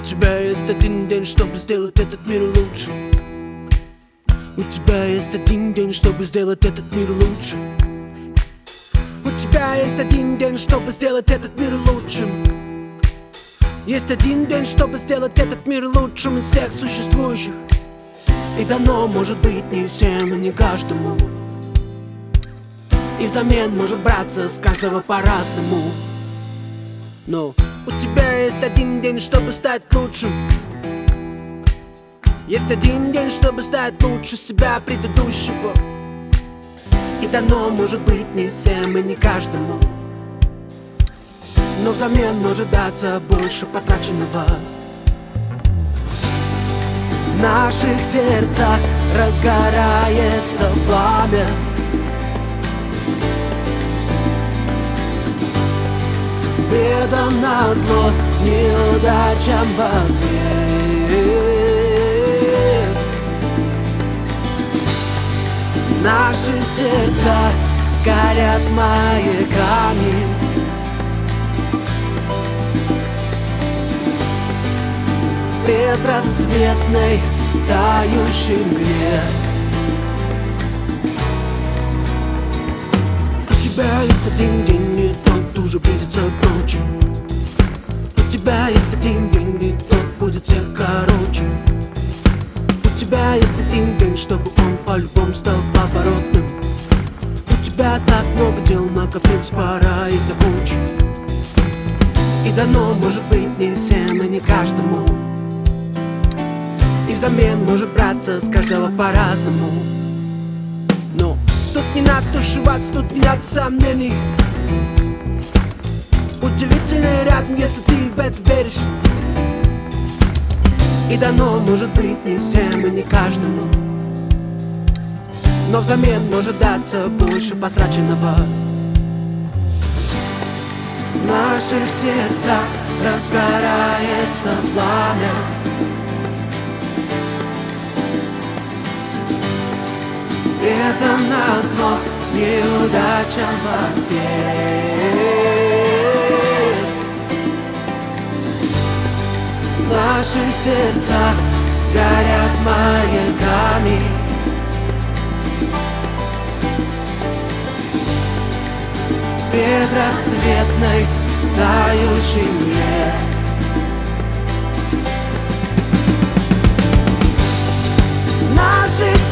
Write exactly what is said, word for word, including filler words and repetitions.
тебя есть один день, чтобы сделать этот мир лучше. У тебя есть один день, чтобы сделать этот мир лучше. У тебя есть один день, чтобы сделать этот мир лучшим. Есть один день, чтобы сделать этот мир лучшим из всех существующих. И дано может быть не всем и не каждому. И взамен может браться с каждого по-разному. Но у тебя есть один день, чтобы стать лучшим. Есть один день, чтобы стать лучше себя предыдущего. И дано может быть не всем и не каждому. Но взамен может даться больше потраченного. В наших сердцах разгорается пламя. Бедам назло, неудачам в ответ. Наши сердца горят маяками. В предрассветной тающей мгле. У тебя есть один день, и тот уже близится к ночи. У тебя есть один день, и тот будет всех короче. У тебя есть один день, чтобы он по-любому стал поворотным. У тебя так много дел накопилось, пора их закончить. И дано может быть не всем и не каждому. И взамен может браться с каждого по-разному. Но тут не надо тушеваться, тут не надо сомнений. Удивительный рядом, если ты в это веришь. И дано может быть не всем и не каждому. Но взамен может даться больше потраченного. В наших сердцах разгорается пламя. Это назло неудачам в ответ. Наши сердца горят маяками. В предрассветной тающей мгле. В наших